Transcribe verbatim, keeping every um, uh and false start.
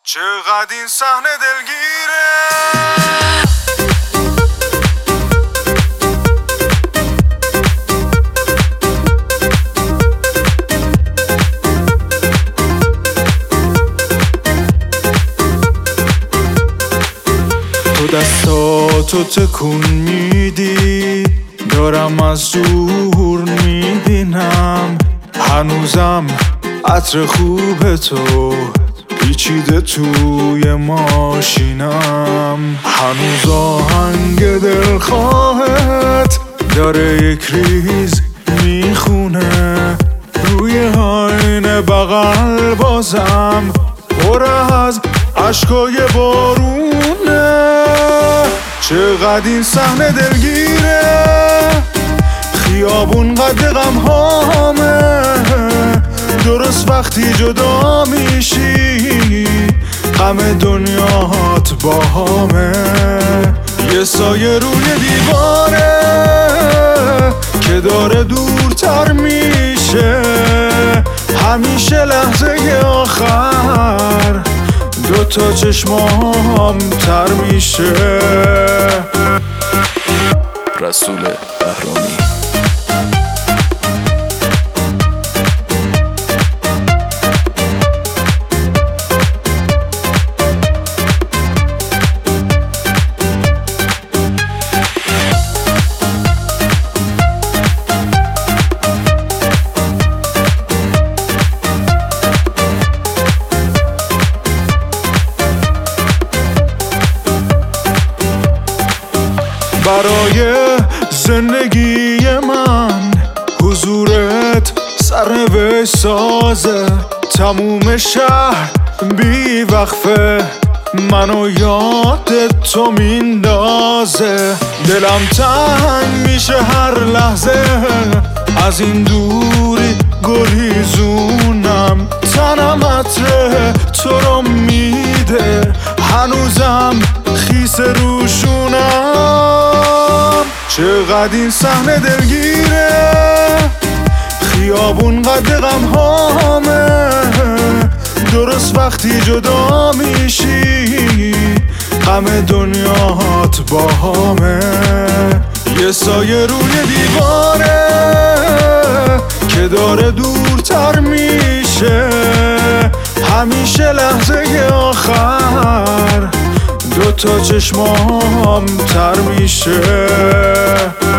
چقدر این صحنه دلگیره. تو دستاتو تکون میدی، دارم از دور میبینم، هنوزم عطر خوب تو پیچیده توی ماشینم، هنوز آهنگ دلخواهت داره یک ریز میخونه روی آینه بغل، بازم پر از عشقای بارونه. چقدر این صحنه دلگیره، خیابون قد غم هامه، درست وقتی جدا میشی غم دنیات با همه. یه سایه روی دیواره که داره دورتر میشه، همیشه لحظه آخر دوتا چشمام تر میشه. رسول بهرامی. برای زندگی من حضورت سرنوشت سازه، تموم شهر بی وقفه منو یاد تو میندازه، دلم تنگ میشه هر لحظه از این دوری گریزونم، تنم عطر تو رو میده هنوزم خیس روشونم. چقدر این صحنه دلگیره، خیابون قد غم هامه، درست وقتی جدا میشی غم دنیات با همه. یه سایه روی دیواره که داره دورتر میشه، همیشه لحظه آخر دوتا چشمام تر میشه.